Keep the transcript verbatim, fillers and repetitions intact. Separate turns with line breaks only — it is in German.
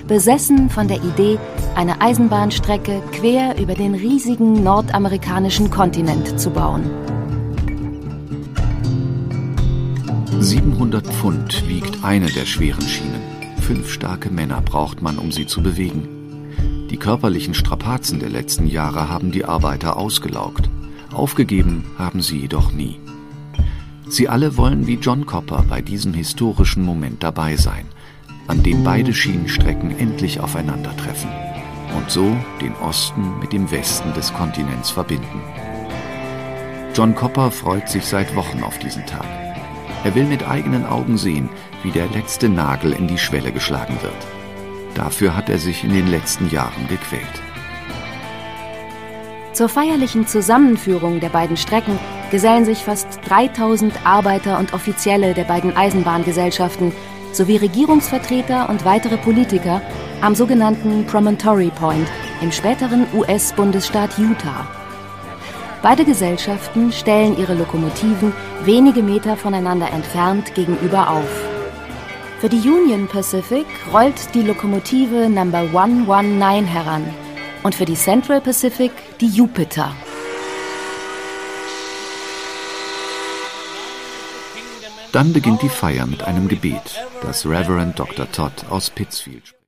besessen von der Idee, eine Eisenbahnstrecke quer über den riesigen nordamerikanischen Kontinent zu bauen.
siebenhundert Pfund wiegt eine der schweren Schienen. Fünf starke Männer braucht man, um sie zu bewegen. Die körperlichen Strapazen der letzten Jahre haben die Arbeiter ausgelaugt. Aufgegeben haben sie jedoch nie. Sie alle wollen wie John Copper bei diesem historischen Moment dabei sein, an dem beide Schienenstrecken endlich aufeinandertreffen und so den Osten mit dem Westen des Kontinents verbinden. John Copper freut sich seit Wochen auf diesen Tag. Er will mit eigenen Augen sehen, wie der letzte Nagel in die Schwelle geschlagen wird. Dafür hat er sich in den letzten Jahren gequält.
Zur feierlichen Zusammenführung der beiden Strecken gesellen sich fast dreitausend Arbeiter und Offizielle der beiden Eisenbahngesellschaften sowie Regierungsvertreter und weitere Politiker am sogenannten Promontory Point im späteren U S-Bundesstaat Utah. Beide Gesellschaften stellen ihre Lokomotiven wenige Meter voneinander entfernt gegenüber auf. Für die Union Pacific rollt die Lokomotive Number hundertneunzehn heran und für die Central Pacific die Jupiter.
Dann beginnt die Feier mit einem Gebet, das Reverend Doktor Todd aus Pittsfield